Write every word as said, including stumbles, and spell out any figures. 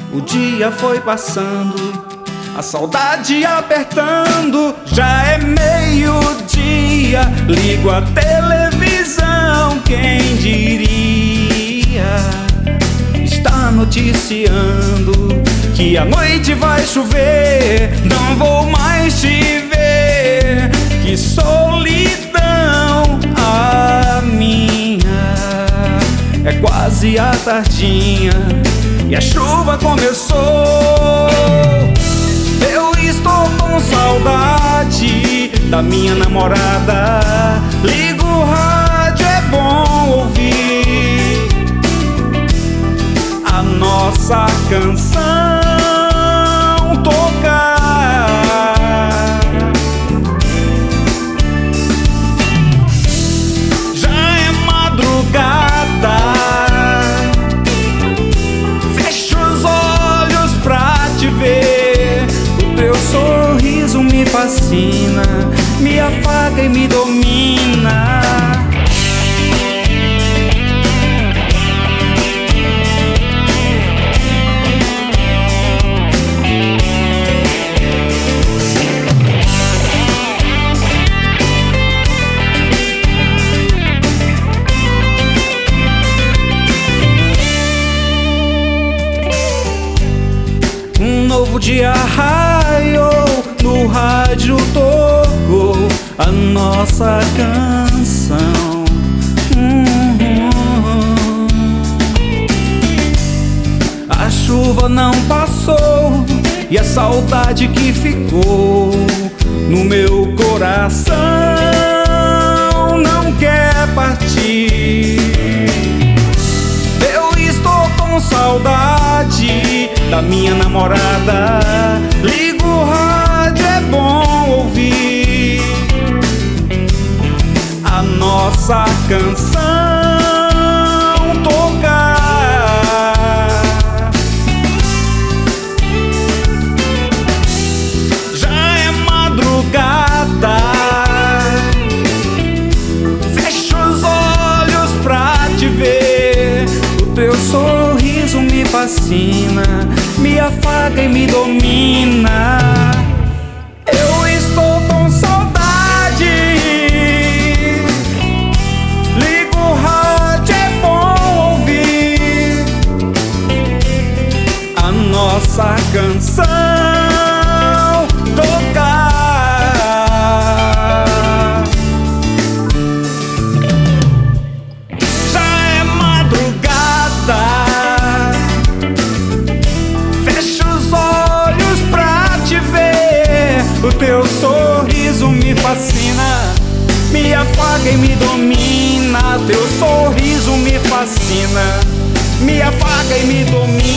O dia foi passando, a saudade apertando. Já é meio-dia, ligo a televisão. Quem diria? Está noticiando que a noite vai chover. Não vou mais te ver. Que solidão a minha. É quase a tardinha e a chuva começou. Eu estou com saudade da minha namorada. Ligo o rádio, é bom ouvir a nossa canção tocar. Já é madrugada, fecho os olhos pra te ver. O teu sorriso me fascina, me afaga e me domina. Um novo dia raiou, no rádio tocou a nossa canção. Uhum. A chuva não passou e a saudade que ficou no meu coração não quer partir. Eu estou com saudade da minha namorada. Ligo o rádio, é bom ouvir a nossa canção tocar. Já é madrugada, fecho os olhos pra te ver. O teu sorriso me fascina, me afaga e me domina. Eu estou com saudade. Ligo o rádio, é bom ouvir a nossa canção tocar. Já é madrugada, o teu sorriso me fascina, me afaga e me domina. Teu sorriso me fascina, me afaga e me domina.